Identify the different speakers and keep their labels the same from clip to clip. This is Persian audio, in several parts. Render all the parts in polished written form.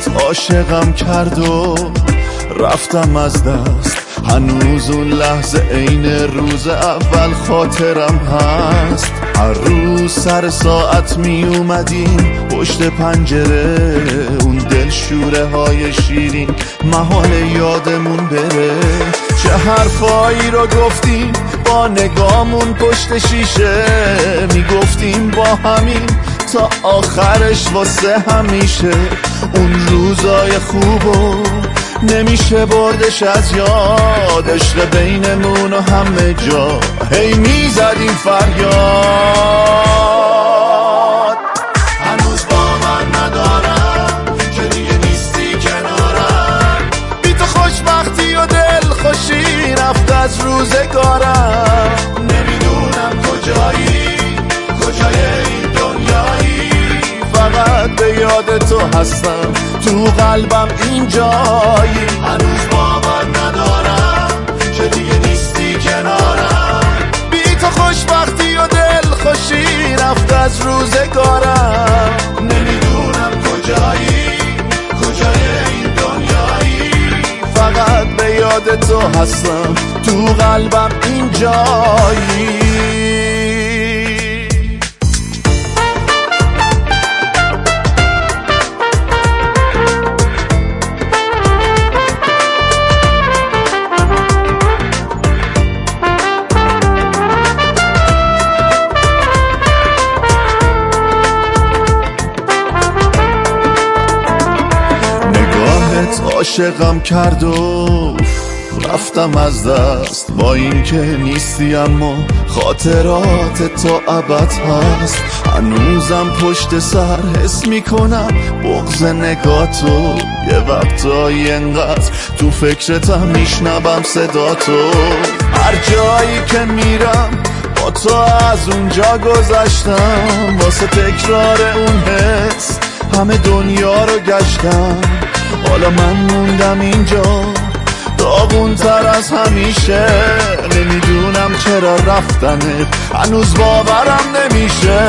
Speaker 1: نگاهت عاشقم کرد و رفتم از دست. هنوز اون لحظه عین روز اول خاطرم هست. هر روز سر ساعت می اومدیم پشت پنجره، اون دلشوره های شیرین محال یادمون بره. چه حرفایی رو گفتیم با نگامون پشت شیشه، میگفتیم با همین تا آخرش واسه همیشه. اون روزای خوبو نمیشه بردش از یاد، عشق بینمون و همه جا هی میزدیم فریاد. هنوز باور ندارم که دیگه نیستی کنارم، بی تو خوشبختی و دل خوشی رفت از روزگارم. نمیدونم کجایی، کجای این دنیایی، فقط به یاد تو هستم، تو قلبم اینجایی. هنوز باور ندارم که دیگه نیستی کنارم، بی تو خوشبختی و دل خوشی رفت از روزگارم. نمیدونم کجایی، کجای این دنیایی، فقط به یاد تو هستم، تو قلبم اینجایی. عاشقم کرد و رفتم از دست. با این که نیستی اما خاطرات تا ابد هست. هنوزم پشت سر حس میکنم بغض نگاتو، یه وقتایی انقدر تو فکرتم میشنبم صداتو. هر جایی که میرم با تو از اونجا گذشتم، واسه تکرار اون حس همه دنیا رو گشتم. حالا من موندم اینجا داغون تر از همیشه، نمیدونم چرا رفتنت هنوز باورم نمیشه.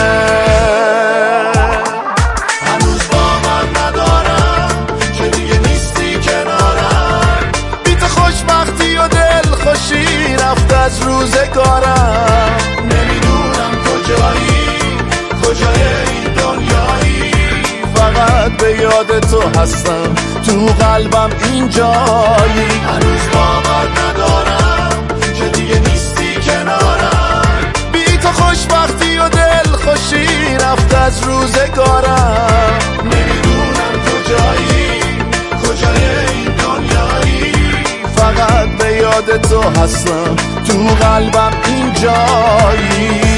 Speaker 1: هنوز باور ندارم که دیگه نیستی کنارم، بی تو خوشبختی و دل خوشی رفت از روزگارم. نمیدونم کجایی، کجای این دنیایی، فقط به یاد تو هستم، تو قلبم اینجایی. هنوز باور ندارم که دیگه نیستی کنارم، بی تو خوشبختی و دل خوشی رفت از روزگارم. نمیدونم کجایی، کجای این دنیایی، فقط به یاد تو هستم، تو قلبم اینجایی.